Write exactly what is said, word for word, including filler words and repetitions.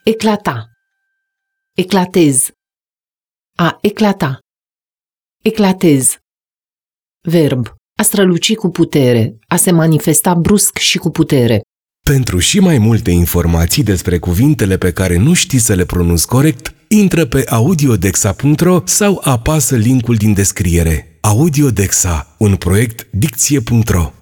Eclata. Eclatez. A eclata. Eclatez. Verb. A străluci cu putere, a se manifesta brusc și cu putere. Pentru și mai multe informații despre cuvintele pe care nu știi să le pronunți corect, intră pe audiodexa punct ro sau apasă linkul din descriere. Audiodexa, un proiect dicție punct ro.